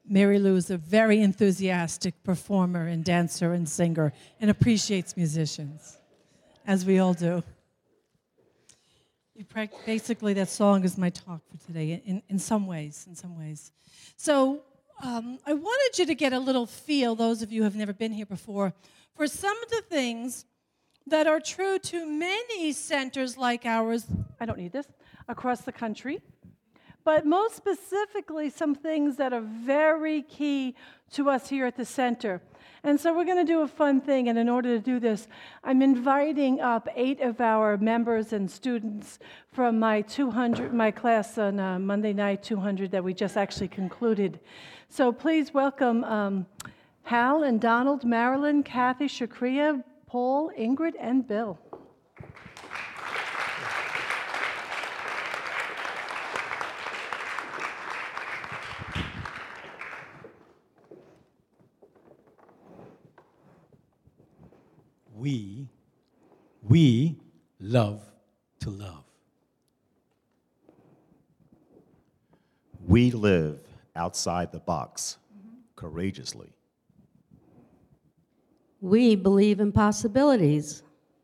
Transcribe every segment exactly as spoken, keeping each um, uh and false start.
Mary Lou is a very enthusiastic performer and dancer and singer and appreciates musicians, as we all do. Basically, that song is my talk for today, in, in some ways, in some ways. So um, I wanted you to get a little feel, those of you who have never been here before, for some of the things that are true to many centers like ours, I don't need this, across the country, but most specifically some things that are very key to us here at the center. And so we're going to do a fun thing, and in order to do this, I'm inviting up eight of our members and students from my two hundred, my class on uh, Monday night, two hundred, that we just actually concluded. So please welcome um, Hal and Donald, Marilyn, Kathy, Shakria, Paul, Ingrid, and Bill. We, we love to love. We live outside the box courageously. We believe in possibilities.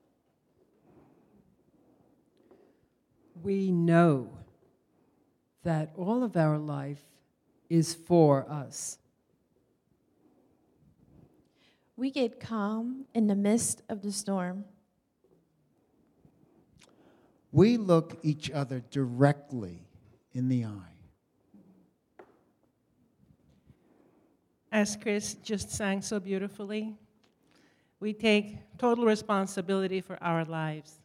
We know that all of our life is for us. We get calm in the midst of the storm. We look each other directly in the eye. As Chris just sang so beautifully, we take total responsibility for our lives.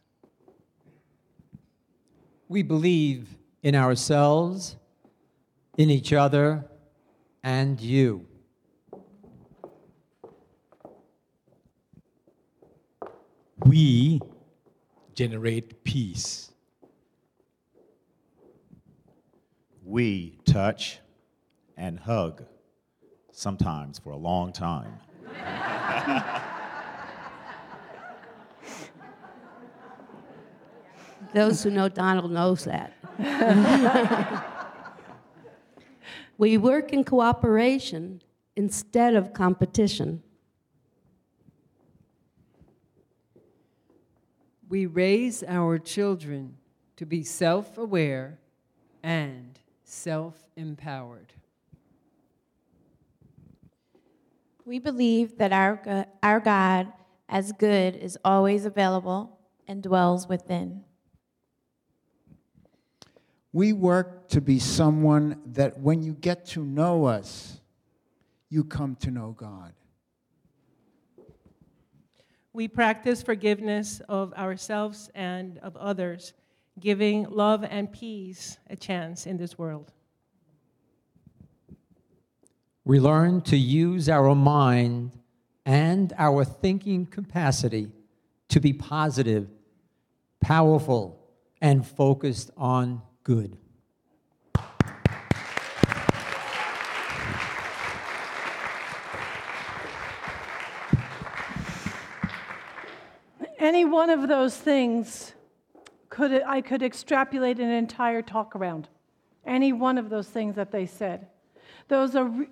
We believe in ourselves, in each other, and you. We generate peace. We touch and hug, sometimes for a long time. Those who know Donald knows that. We work in cooperation instead of competition. We raise our children to be self-aware and self-empowered. We believe that our, our God, as good, is always available and dwells within. We work to be someone that when you get to know us, you come to know God. We practice forgiveness of ourselves and of others, giving love and peace a chance in this world. We learn to use our mind and our thinking capacity to be positive, powerful, and focused on good. Any one of those things, could I could extrapolate an entire talk around. Any one of those things that they said. Those are... Re-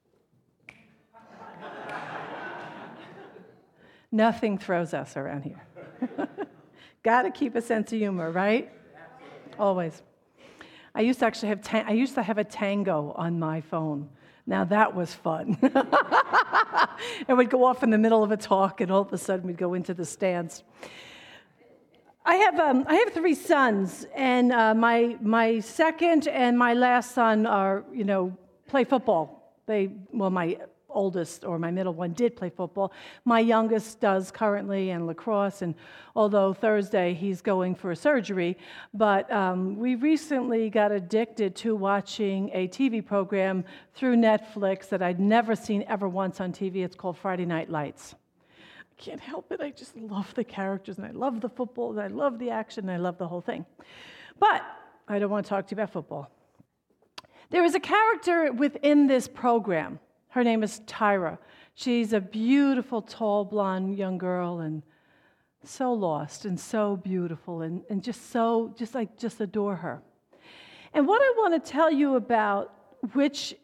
Nothing throws us around here. Got to keep a sense of humor, right? Always. I used to actually have ta- I used to have a tango on my phone. Now that was fun. It would go off in the middle of a talk, and all of a sudden we'd go into the stance. I have um, I have three sons, and uh, my my second and my last son are you know play football. They well my oldest or my middle one did play football. My youngest does currently, and lacrosse, and although Thursday he's going for surgery, but um, we recently got addicted to watching a T V program through Netflix that I'd never seen ever once on T V. It's called Friday Night Lights. I can't help it. I just love the characters, and I love the football, and I love the action, and I love the whole thing. But I don't want to talk to you about football. There is a character within this program. Her name is Tyra. She's a beautiful, tall, blonde young girl, and so lost and so beautiful, and, and just so, just like, just adore her. And what I want to tell you about, which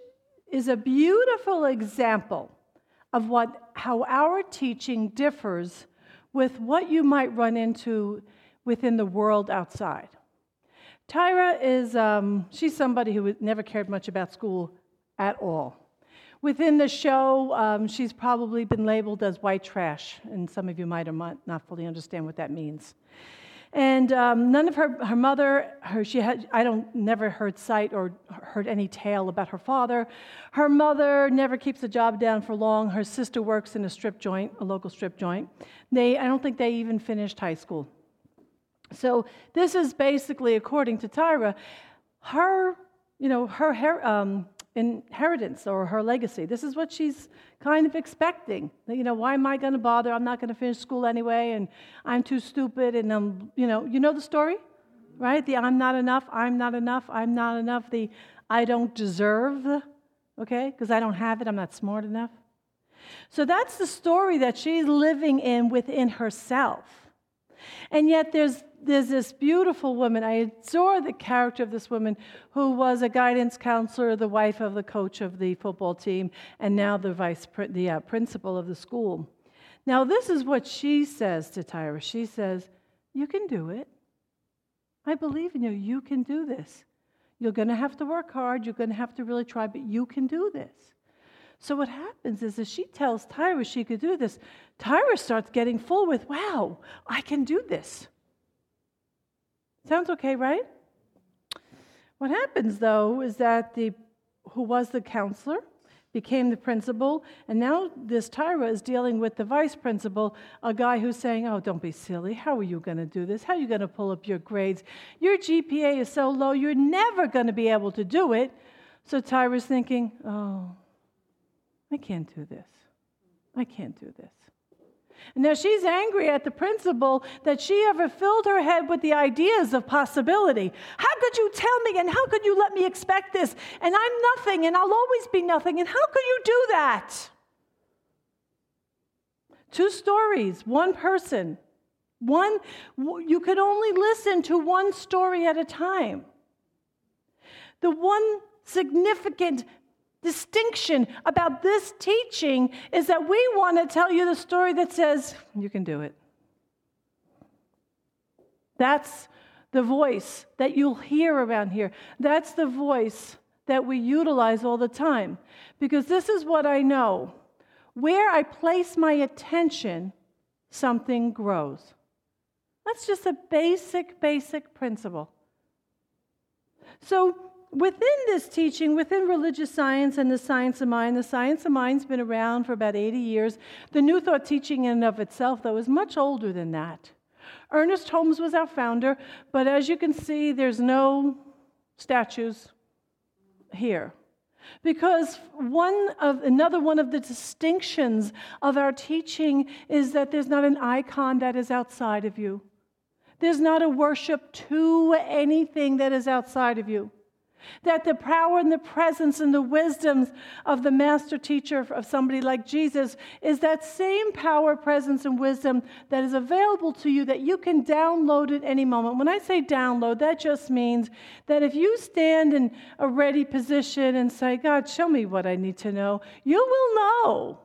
is a beautiful example of what how our teaching differs with what you might run into within the world outside. Tyra is, um, she's somebody who never cared much about school at all. Within the show, um, she's probably been labeled as white trash, and some of you might or might not fully understand what that means. And um, none of her, her mother, her, she had, I don't, never heard sight or heard any tale about her father. Her mother never keeps a job down for long. Her sister works in a strip joint, a local strip joint. They, I don't think they even finished high school. So this is basically, according to Tyra, her, you know, her, her um, inheritance or her legacy. This is what she's kind of expecting. You know, why am I going to bother? I'm not going to finish school anyway, and I'm too stupid, and I'm, you know, you know the story, right? The I'm not enough, I'm not enough, I'm not enough, the I don't deserve, okay, because I don't have it, I'm not smart enough. So that's the story that she's living in within herself. And yet there's there's this beautiful woman. I adore the character of this woman who was a guidance counselor, the wife of the coach of the football team, and now the vice the uh, principal of the school. Now this is what she says to Tyra. She says, "You can do it. I believe in you. You can do this. You're going to have to work hard. You're going to have to really try, but you can do this." So what happens is, as she tells Tyra she could do this, Tyra starts getting full with, wow, I can do this. Sounds okay, right? What happens, though, is that the who was the counselor became the principal, and now this Tyra is dealing with the vice principal, a guy who's saying, oh, don't be silly. How are you going to do this? How are you going to pull up your grades? Your G P A is so low, you're never going to be able to do it. So Tyra's thinking, oh, I can't do this. I can't do this. And now she's angry at the principal that she ever filled her head with the ideas of possibility. How could you tell me, and how could you let me expect this? And I'm nothing, and I'll always be nothing, and how could you do that? Two stories, one person. One, you could only listen to one story at a time. The one significant distinction about this teaching is that we want to tell you the story that says, you can do it. That's the voice that you'll hear around here. That's the voice that we utilize all the time. Because this is what I know. Where I place my attention, something grows. That's just a basic, basic principle. So, within this teaching, within religious science and the science of mind, the science of mind's been around for about eighty years. The New Thought teaching in and of itself, though, is much older than that. Ernest Holmes was our founder, but as you can see, there's no statues here. Because one of another one of the distinctions of our teaching is that there's not an icon that is outside of you. There's not a worship to anything that is outside of you. That the power and the presence and the wisdoms of the master teacher of somebody like Jesus is that same power, presence, and wisdom that is available to you that you can download at any moment. When I say download, that just means that if you stand in a ready position and say, God, show me what I need to know, you will know.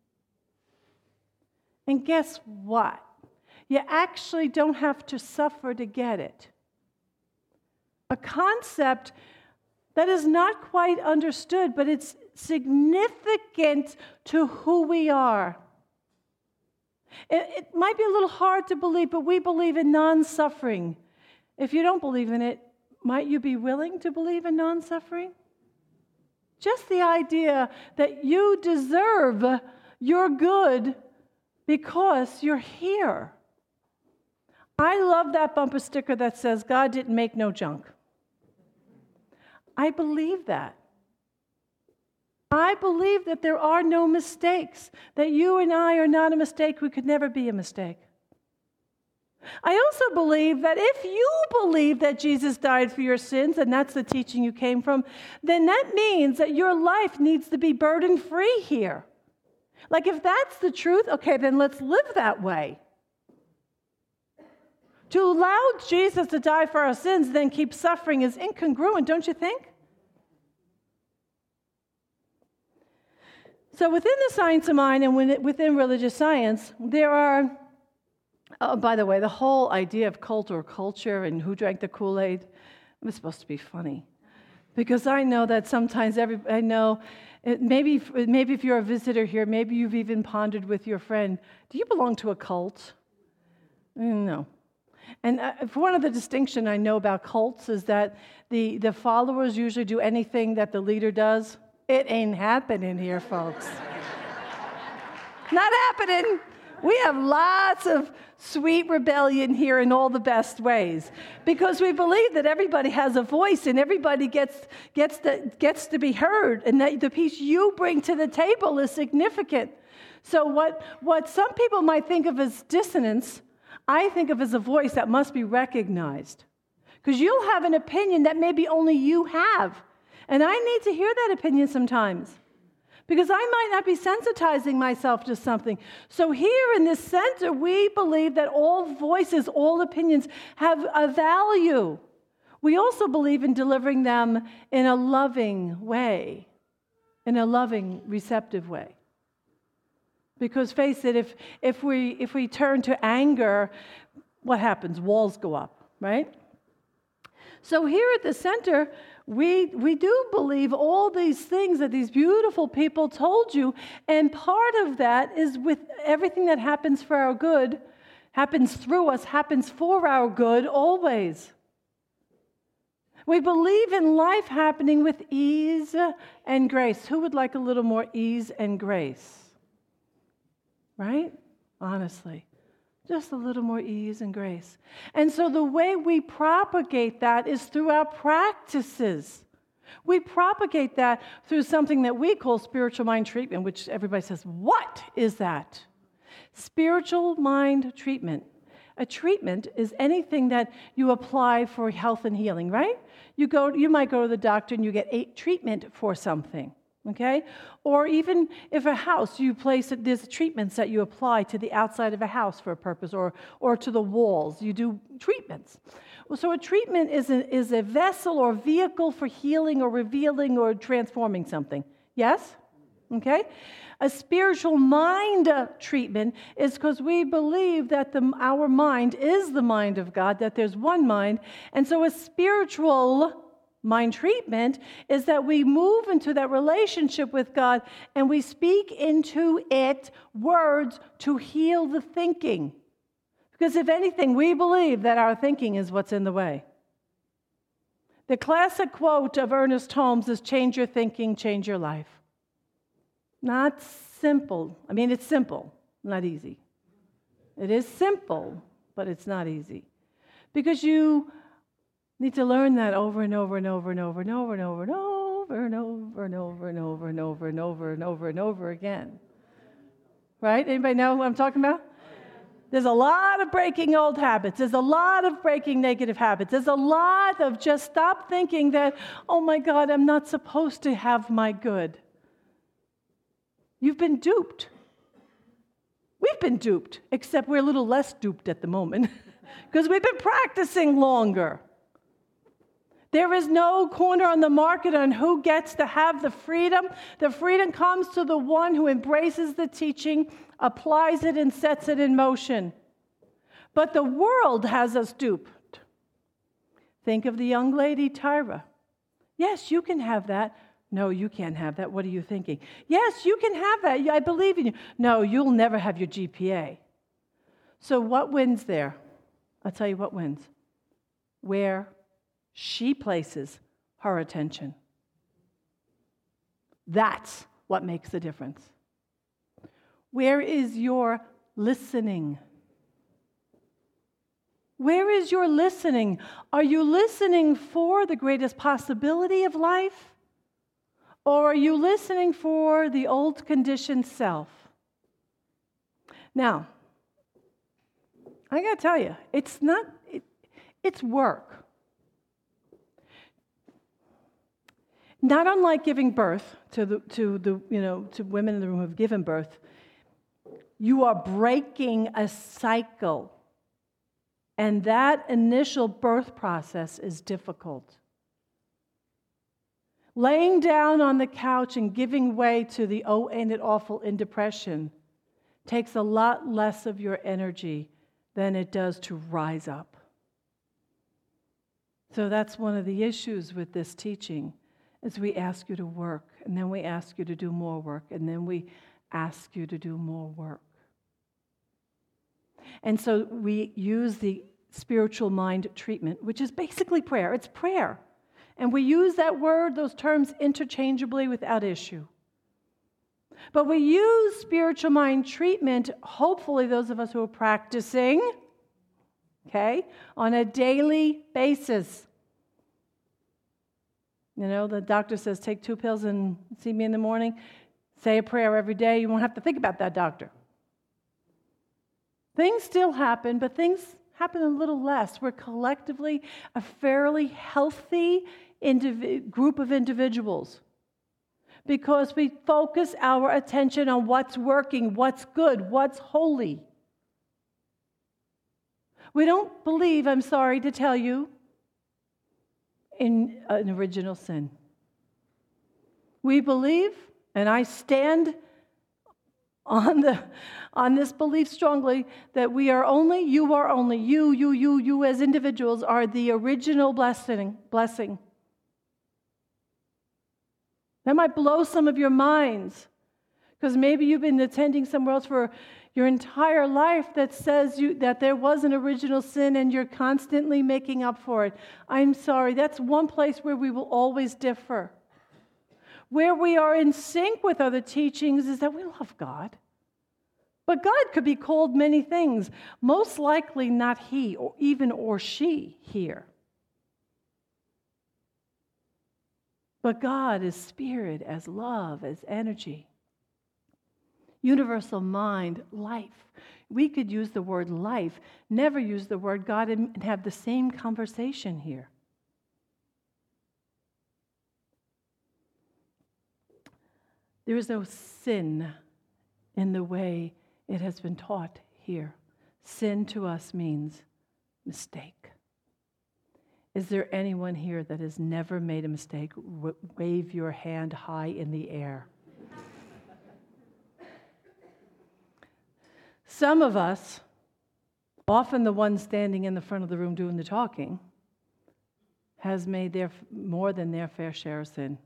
And guess what? You actually don't have to suffer to get it. A concept that is not quite understood, but it's significant to who we are. It, it might be a little hard to believe, but we believe in non-suffering. If you don't believe in it, might you be willing to believe in non-suffering? Just the idea that you deserve your good because you're here. I love that bumper sticker that says, God didn't make no junk. I believe that. I believe that there are no mistakes, that you and I are not a mistake. We could never be a mistake. I also believe that if you believe that Jesus died for your sins, and that's the teaching you came from, then that means that your life needs to be burden-free here. Like if that's the truth, okay, then let's live that way. To allow Jesus to die for our sins, then keep suffering is incongruent, don't you think? So within the science of mind and within religious science, there are, oh, by the way, the whole idea of cult or culture and who drank the Kool-Aid was supposed to be funny. Because I know that sometimes every, I know, it, maybe, maybe if you're a visitor here, maybe you've even pondered with your friend, do you belong to a cult? No. And uh, one of the distinction I know about cults is that the, the followers usually do anything that the leader does. It ain't happening here, folks. Not happening. We have lots of sweet rebellion here in all the best ways because we believe that everybody has a voice and everybody gets, gets, to, gets to be heard, and that the piece you bring to the table is significant. So what, what some people might think of as dissonance, I think of as a voice that must be recognized. Because you'll have an opinion that maybe only you have. And I need to hear that opinion sometimes. Because I might not be sensitizing myself to something. So here in this center, we believe that all voices, all opinions have a value. We also believe in delivering them in a loving way. In a loving, receptive way. Because face it, if, if, we, if we turn to anger, what happens? Walls go up, right? So here at the center, we, we do believe all these things that these beautiful people told you, and part of that is with everything that happens for our good, happens through us, happens for our good always. We believe in life happening with ease and grace. Who would like a little more ease and grace? Right? Honestly. Just a little more ease and grace. And so the way we propagate that is through our practices. We propagate that through something that we call spiritual mind treatment, which everybody says, what is that? Spiritual mind treatment. A treatment is anything that you apply for health and healing, right? You go, you might go to the doctor and you get a treatment for something. Okay? Or even if a house, you place it, there's treatments that you apply to the outside of a house for a purpose, or, or to the walls. You do treatments. Well, so a treatment is a, is a vessel or vehicle for healing or revealing or transforming something. Yes? Okay? A spiritual mind uh, treatment is because we believe that the, our mind is the mind of God, that there's one mind. And so a spiritual mind treatment is that we move into that relationship with God and we speak into it words to heal the thinking. Because if anything, we believe that our thinking is what's in the way. The classic quote of Ernest Holmes is, change your thinking, change your life. Not simple. I mean, it's simple, not easy. It is simple, but it's not easy. Because you need to learn that over and over and over and over and over and over and over and over and over and over and over and over and over and over again. Right? Anybody know what I'm talking about? There's a lot of breaking old habits. There's a lot of breaking negative habits. There's a lot of just stop thinking that, oh my God, I'm not supposed to have my good. You've been duped. We've been duped, except we're a little less duped at the moment because we've been practicing longer. There is no corner on the market on who gets to have the freedom. The freedom comes to the one who embraces the teaching, applies it, and sets it in motion. But the world has us duped. Think of the young lady, Tyra. Yes, you can have that. No, you can't have that. What are you thinking? Yes, you can have that. I believe in you. No, you'll never have your G P A. So what wins there? I'll tell you what wins. Where she places her attention. That's what makes the difference. Where is your listening? Where is your listening? Are you listening for the greatest possibility of life? Or are you listening for the old conditioned self? Now, I got to tell you, it's not, it, it's work. Not unlike giving birth to the, to the, you know, to women in the room who have given birth, you are breaking a cycle. And that initial birth process is difficult. laying down on the couch and giving way to the oh, ain't it awful in depression takes a lot less of your energy than it does to rise up. So that's one of the issues with this teaching, is we ask you to work, and then we ask you to do more work, and then we ask you to do more work. And so we use the spiritual mind treatment, which is basically prayer. It's prayer. And we use that word, those terms interchangeably without issue. But we use spiritual mind treatment, hopefully those of us who are practicing, okay, on a daily basis. You know, the doctor says, take two pills and see me in the morning. Say a prayer every day. You won't have to think about that doctor. Things still happen, but things happen a little less. We're collectively a fairly healthy indiv- group of individuals because we focus our attention on what's working, what's good, what's holy. We don't believe, I'm sorry to tell you, in an original sin. We believe, and I stand on the on this belief strongly, that we are only, you are only, you, you, you, you as individuals are the original blessing. blessing. That might blow some of your minds, because maybe you've been attending somewhere else for your entire life that says you that there was an original sin and you're constantly making up for it. I'm sorry, that's one place where we will always differ. Where we are in sync with other teachings is that we love God. But God could be called many things, most likely not he or even or she here. But God is spirit, as love, as energy. Universal mind, life. We could use the word life, never use the word God, and have the same conversation here. There is no sin in the way it has been taught here. Sin to us means mistake. Is there anyone here that has never made a mistake? W- wave your hand high in the air. Some of us, often the one standing in the front of the room doing the talking, has made their more than their fair share of sin.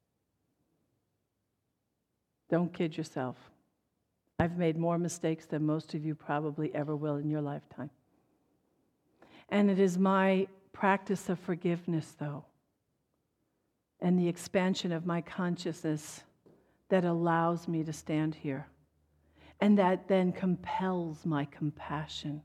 Don't kid yourself. I've made more mistakes than most of you probably ever will in your lifetime. And it is my practice of forgiveness, though, and the expansion of my consciousness that allows me to stand here, and that then compels my compassion.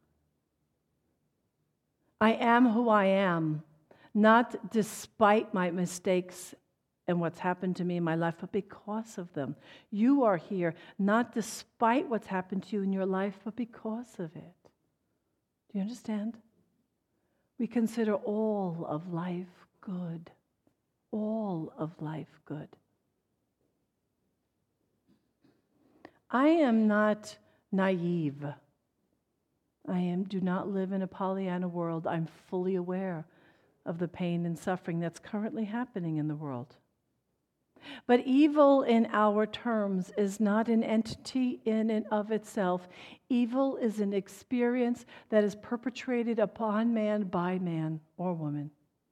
I am who I am, not despite my mistakes and what's happened to me in my life, but because of them. You are here, not despite what's happened to you in your life, but because of it. Do you understand? We consider all of life good. All of life good. I am not naive. I am, do not live in a Pollyanna world. I'm fully aware of the pain and suffering that's currently happening in the world. But evil in our terms is not an entity in and of itself. Evil is an experience that is perpetrated upon man by man or woman.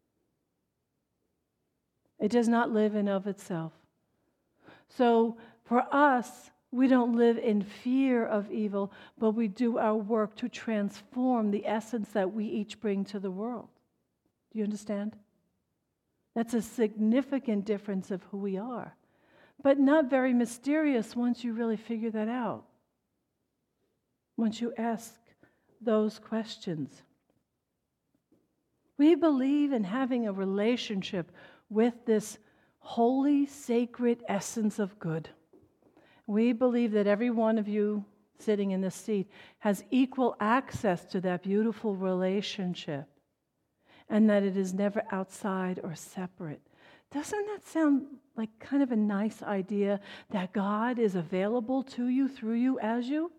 It does not live in of itself. So for us, we don't live in fear of evil, but we do our work to transform the essence that we each bring to the world. Do you understand? That's a significant difference of who we are, but not very mysterious once you really figure that out, once you ask those questions. We believe in having a relationship with this holy, sacred essence of good. We believe that every one of you sitting in this seat has equal access to that beautiful relationship, and that it is never outside or separate. Doesn't that sound like kind of a nice idea, that God is available to you, through you, as you?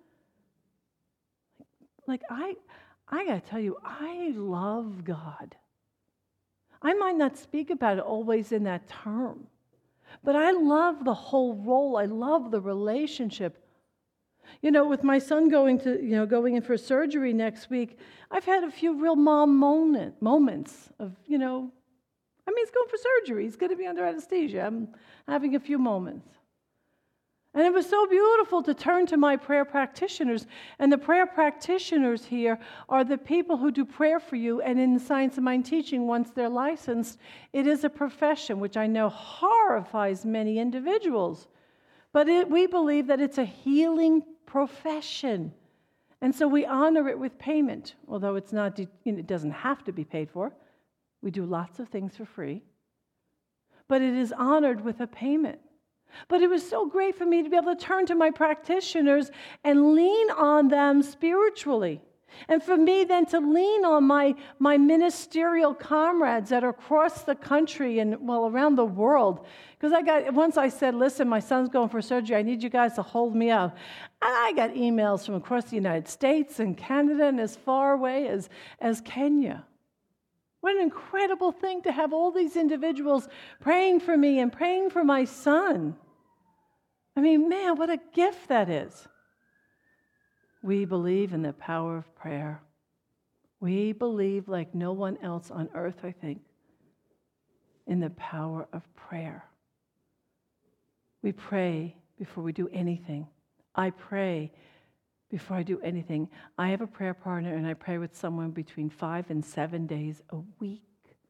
Like, I, I gotta tell you, I love God. I might not speak about it always in that term, but I love the whole role. I love the relationship. You know, with my son going to, you know, going in for surgery next week, I've had a few real mom moment, moments of, you know, I mean, he's going for surgery. He's going to be under anesthesia. I'm having a few moments. And it was so beautiful to turn to my prayer practitioners. And the prayer practitioners here are the people who do prayer for you. And in the Science of Mind teaching, once they're licensed, it is a profession, which I know horrifies many individuals. But it, we believe that it's a healing profession. And so we honor it with payment, although it's not, you know, it doesn't have to be paid for. We do lots of things for free. But it is honored with a payment. But it was so great for me to be able to turn to my practitioners and lean on them spiritually. And for me then to lean on my, my ministerial comrades that are across the country and, well, around the world. Because I got, once I said, listen, my son's going for surgery. I need you guys to hold me up. And I got emails from across the United States and Canada and as far away as, as Kenya. What an incredible thing to have all these individuals praying for me and praying for my son. I mean, man, what a gift that is. We believe in the power of prayer. We believe like no one else on earth, I think, in the power of prayer. We pray before we do anything. I pray before I do anything. I have a prayer partner, and I pray with someone between five and seven days a week.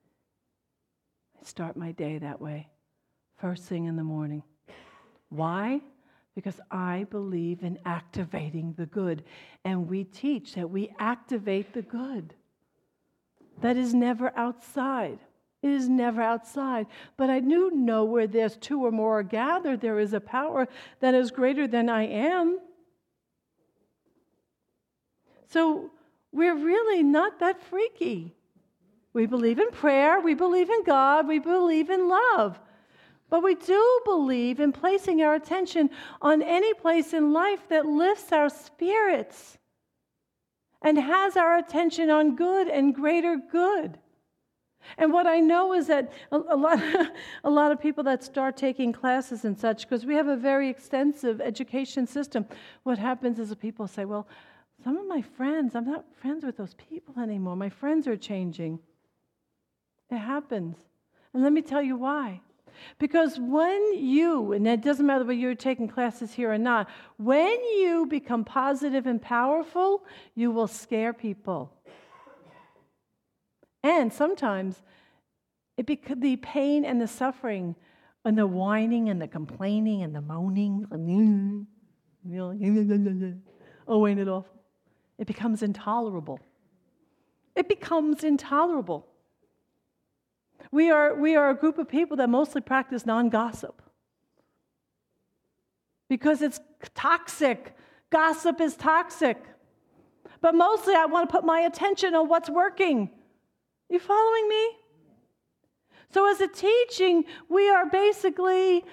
I start my day that way, first thing in the morning. Why? Because I believe in activating the good, and we teach that we activate the good. That is never outside. It is never outside. But I do know where there's two or more are gathered, there is a power that is greater than I am. So we're really not that freaky. We believe in prayer, we believe in God, we believe in love. But we do believe in placing our attention on any place in life that lifts our spirits and has our attention on good and greater good. And what I know is that a, a lot, a lot of people that start taking classes and such, because we have a very extensive education system, what happens is that people say, well, some of my friends, I'm not friends with those people anymore. My friends are changing. It happens. And let me tell you why. Because when you, and it doesn't matter whether you're taking classes here or not, when you become positive and powerful, you will scare people. And sometimes it bec- the pain and the suffering and the whining and the complaining and the moaning, and, oh, ain't it awful? It becomes intolerable. It becomes intolerable. We are, we are a group of people that mostly practice non-gossip because it's toxic. Gossip is toxic. But mostly I want to put my attention on what's working. You following me? So as a teaching, we are basically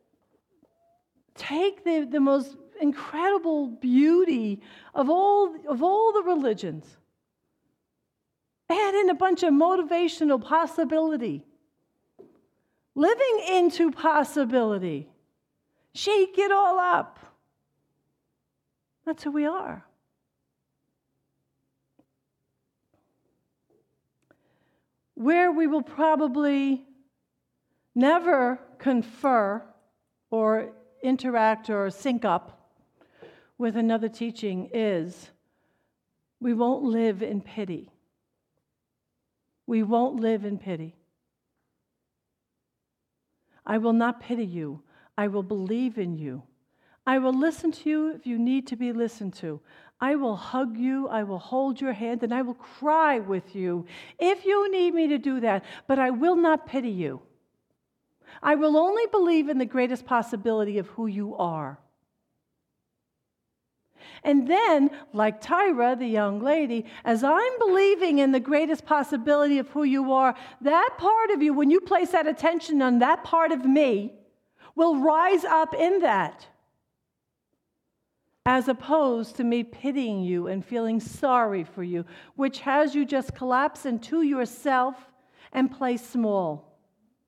take the, the most incredible beauty of all, of all the religions, add in a bunch of motivational possibility, living into possibility, shake it all up. That's who we are. Where we will probably never confer or interact or sync up with another teaching is we won't live in pity. We won't live in pity. I will not pity you. I will believe in you. I will listen to you if you need to be listened to. I will hug you, I will hold your hand, and I will cry with you if you need me to do that, but I will not pity you. I will only believe in the greatest possibility of who you are. And then, like Tyra, the young lady, as I'm believing in the greatest possibility of who you are, that part of you, when you place that attention on that part of me, will rise up in that, as opposed to me pitying you and feeling sorry for you, which has you just collapse into yourself and play small.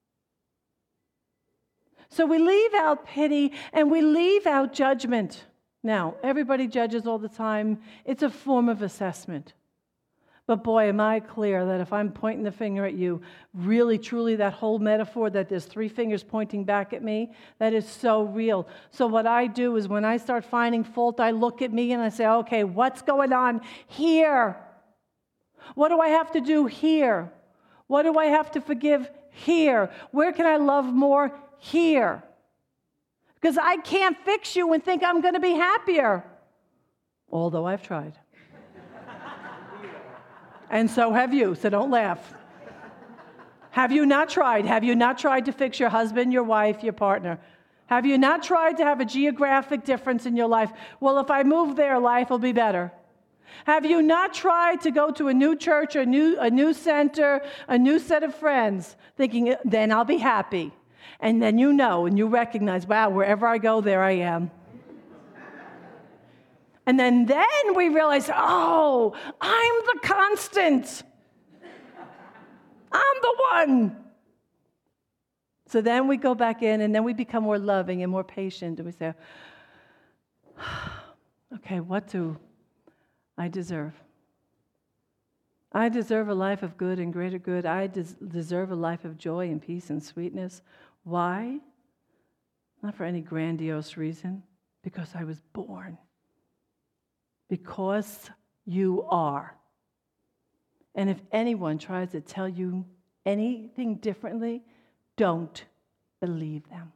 So we leave out pity and we leave out judgment. Now, everybody judges all the time. It's a form of assessment. But boy, am I clear that if I'm pointing the finger at you, really, truly, that whole metaphor that there's three fingers pointing back at me, that is so real. So what I do is when I start finding fault, I look at me and I say, okay, what's going on here? What do I have to do here? What do I have to forgive here? Where can I love more here? Because I can't fix you and think I'm going to be happier, although I've tried. And so have you, so don't laugh. Have you not tried? Have you not tried to fix your husband, your wife, your partner? Have you not tried to have a geographic difference in your life? Well, if I move there, life will be better. Have you not tried to go to a new church, a new, a new center, a new set of friends, thinking, then I'll be happy? And then you know and you recognize, wow, wherever I go, there I am. And then, then we realize, oh, I'm the constant. I'm the one. So then we go back in and then we become more loving and more patient. And we say, okay, what do I deserve? I deserve a life of good and greater good. I des- deserve a life of joy and peace and sweetness. Why? Not for any grandiose reason. Because I was born. Because you are. And if anyone tries to tell you anything differently, don't believe them.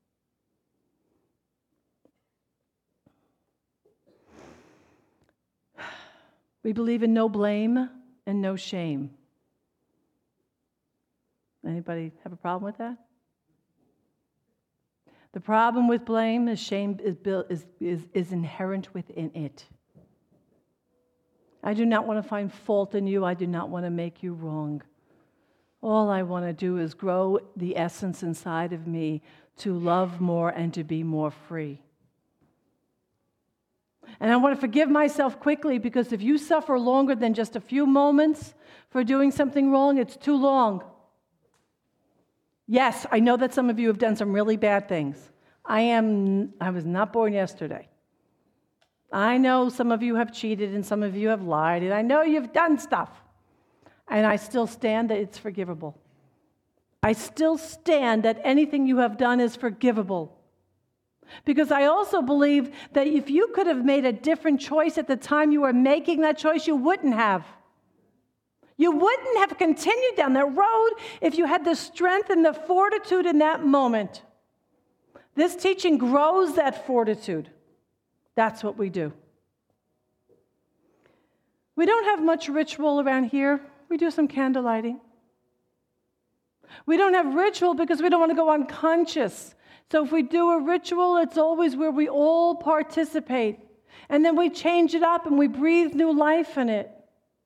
We believe in no blame and no shame. Anybody have a problem with that? The problem with blame is shame is, built, is, is, is inherent within it. I do not want to find fault in you. I do not want to make you wrong. All I want to do is grow the essence inside of me to love more and to be more free. And I want to forgive myself quickly, because if you suffer longer than just a few moments for doing something wrong, it's too long. Yes, I know that some of you have done some really bad things. I am, I was not born yesterday. I know some of you have cheated and some of you have lied, and I know you've done stuff. And I still stand that it's forgivable. I still stand that anything you have done is forgivable. Because I also believe that if you could have made a different choice at the time you were making that choice, you wouldn't have. You wouldn't have continued down that road if you had the strength and the fortitude in that moment. This teaching grows that fortitude. That's what we do. We don't have much ritual around here. We do some candle lighting. We don't have ritual because we don't want to go unconscious. So if we do a ritual, it's always where we all participate. And then we change it up and we breathe new life in it.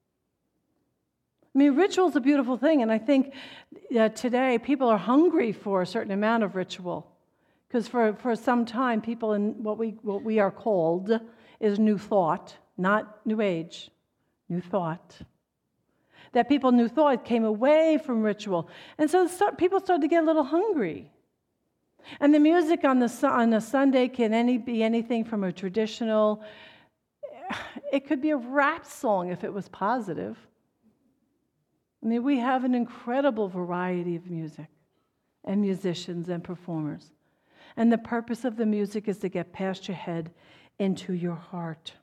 I mean, ritual is a beautiful thing, and I think uh, today people are hungry for a certain amount of ritual. Because for, for some time, people in what we what we are called is New Thought, not New Age, New Thought. That people, New Thought, came away from ritual. And so start, people started to get a little hungry. And the music on, the, on a Sunday can any, be anything from a traditional, it could be a rap song if it was positive. I mean, we have an incredible variety of music and musicians and performers. And the purpose of the music is to get past your head into your heart.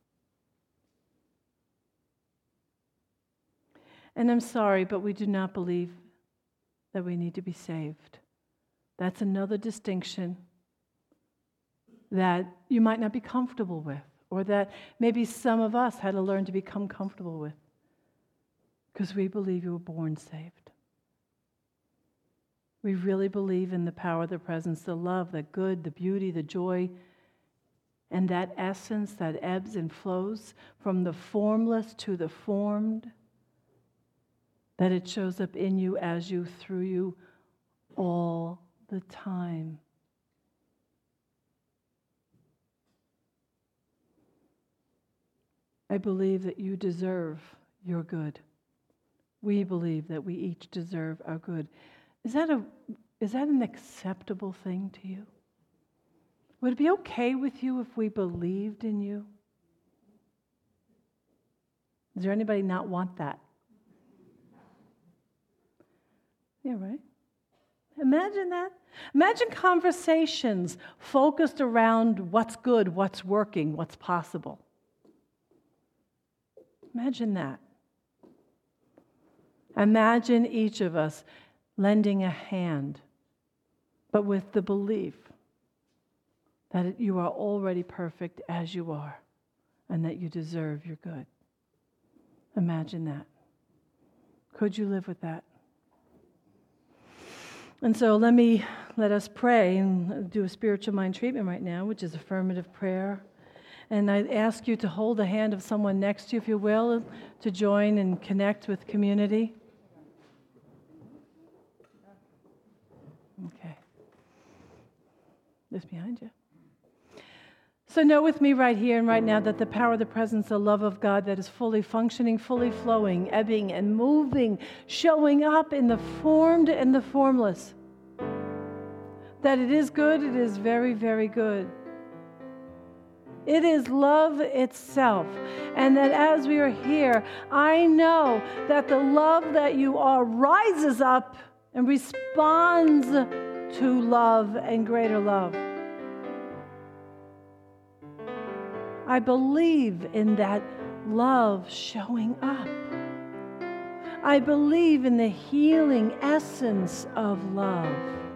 And I'm sorry, but we do not believe that we need to be saved. That's another distinction that you might not be comfortable with, or that maybe some of us had to learn to become comfortable with, because we believe you were born saved. We really believe in the power, the presence, the love, the good, the beauty, the joy, and that essence that ebbs and flows from the formless to the formed, that it shows up in you, as you, through you, all the time. I believe that you deserve your good. We believe that we each deserve our good. Is that a is that an acceptable thing to you? Would it be okay with you if we believed in you? Does there anybody not want that? Yeah, right? Imagine that. Imagine conversations focused around what's good, what's working, what's possible. Imagine that. Imagine each of us lending a hand, but with the belief that you are already perfect as you are and that you deserve your good. Imagine that. Could you live with that? And so let me, let us pray and do a spiritual mind treatment right now, which is affirmative prayer. And I ask you to hold the hand of someone next to you, if you will, to join and connect with community. Okay. This behind you. So know with me right here and right now that the power of the presence, the love of God that is fully functioning, fully flowing, ebbing and moving, showing up in the formed and the formless. That it is good, it is very, very good. It is love itself. And that as we are here, I know that the love that you are rises up and responds to love and greater love. I believe in that love showing up. I believe in the healing essence of love.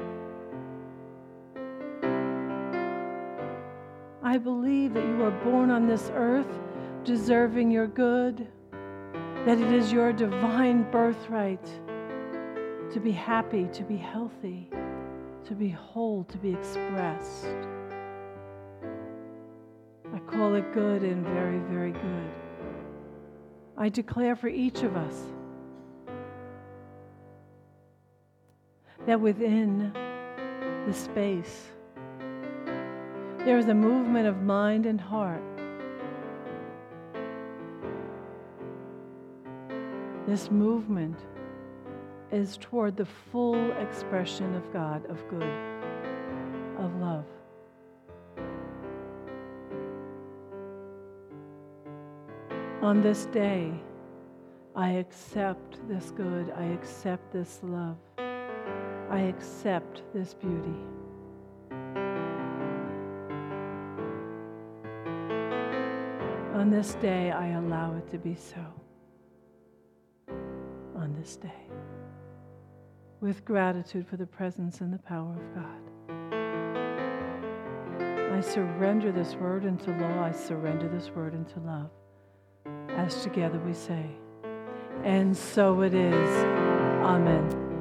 I believe that you were born on this earth deserving your good, that it is your divine birthright to be happy, to be healthy, to be whole, to be expressed. I call it good and very, very good. I declare for each of us that within the space, there is a movement of mind and heart. This movement is toward the full expression of God, of good, of love. On this day, I accept this good. I accept this love. I accept this beauty. On this day, I allow it to be so. On this day. With gratitude for the presence and the power of God. I surrender this word into law. I surrender this word into love. As together we say, and so it is. Amen.